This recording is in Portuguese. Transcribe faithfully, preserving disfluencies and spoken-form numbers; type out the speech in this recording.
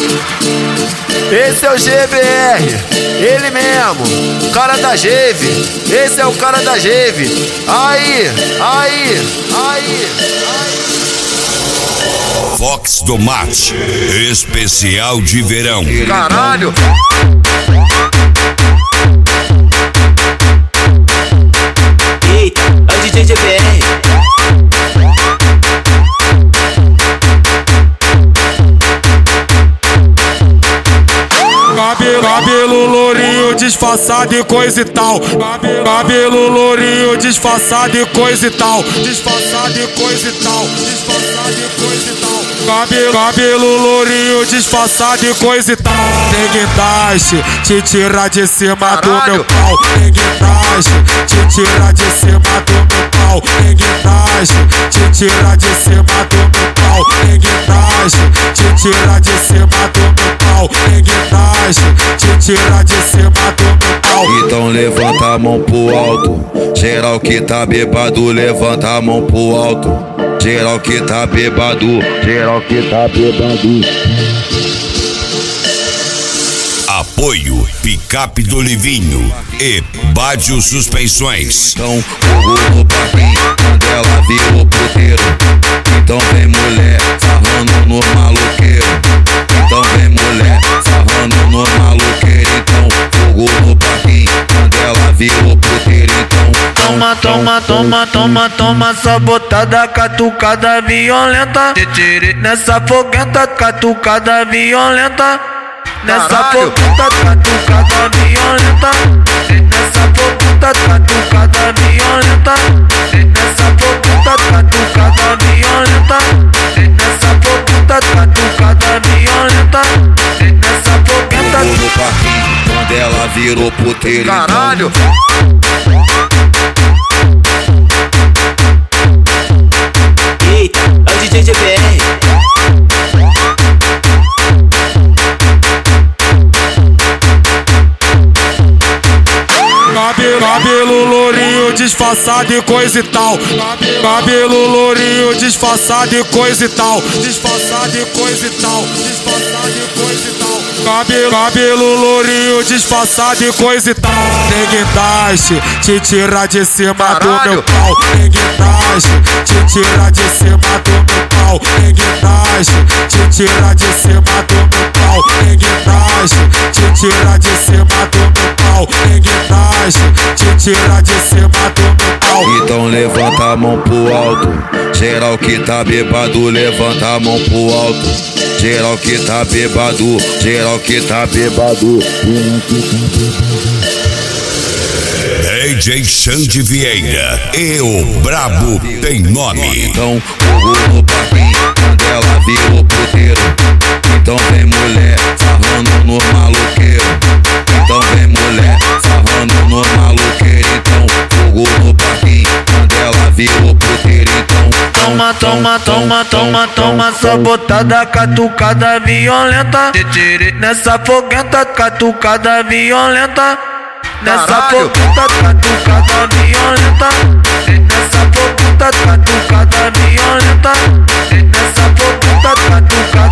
Esse é o G B R, ele mesmo, cara da Geve. Esse é o cara da Geve. Aí, aí, aí, aí. Fox do Mate, especial de verão. Caralho. Eita, é o D J G B R. Cabelo, cabelo lourinho, disfarçado e coisa e tal. Cabelo lourinho, disfarçado e coisa e tal. Disfarçado e coisa e tal. Disfarçado e coisa e tal. Cabelo, cabelo lourinho, disfarçado e coisa e tal. Tem guindaste, te tirar de cima do meu pau. Tem guindaste, te tirar de cima do meu pau. Tem guindaste, te tirar de cima do meu pau. Tem guindaste, te tirar de cima do meu pau. Tem guindaste, te tirar de cima do meu pau. Então levanta a mão pro alto. Geral que tá bebado, levanta a mão pro alto. Geral que tá bebado, geral que tá bebado. Apoio Picape do Livinho e Bádio Suspensões. Então fogo no parquinho, quando ela virou puteiro. Então vem mulher, sarrando no maloqueiro. Então vem mulher, sarrando no maloqueiro. Então fogo no parquinho, quando ela virou puteiro. Então toma, toma, toma, toma, toma, sabotada, catucada violenta. Nessa foguenta, catucada violenta. Nessa foguenta, catucada violenta. Nessa foguenta, catucada violenta. Nessa foguenta, catucada violenta. Nessa foguenta, catucada violenta. Nessa foguenta no parquinho, quando ela virou puteiro. Caralho. Eita, é o D J G B R. Cabelo, cabelo lourinho, disfarçado e coisa e tal. Cabelo lourinho, disfarçado e coisa e tal. Disfarçado e coisa e tal. Disfarçado e coisa e tal. Cabelo, cabelo lourinho, disfarçado e coisa e tal. Tem guindaste, te tirar de cima Caralho. do meu pau. Tem guindaste, te tirar de cima do meu pau. Tem guindaste, te tirar de cima do meu pau. Tem guindaste, te tirar de cima do meu pau. Tem guindaste, te tirar de cima do meu pau. Então levanta a mão pro alto. Geral que tá bebado, levanta a mão pro alto. Geral que tá bebado, geral que tá bebado. D J Xande Vieira e o Brabo tem nome. Então fogo no parquinho, quando ela virou puteiro. Então vem mulher, sarrando no maloqueiro. Então vem mulher, sarrando no maloqueiro. Então fogo no parquinho, quando ela virou puteiro. Então toma, toma, toma, toma, toma, sabotada, catucada violenta. Nessa foguenta, catucada violenta. Nessa foguenta, catucada violenta. Nessa foguenta, catucada violenta. Nessa foguenta, catucada